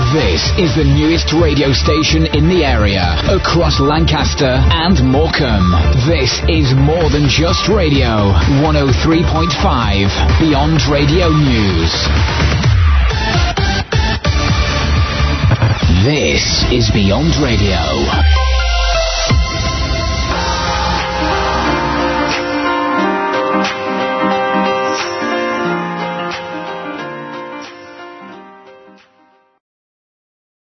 This is the newest radio station in the area, across Lancaster and Morecambe. This is More Than Just Radio, 103.5, Beyond Radio News. This is Beyond Radio.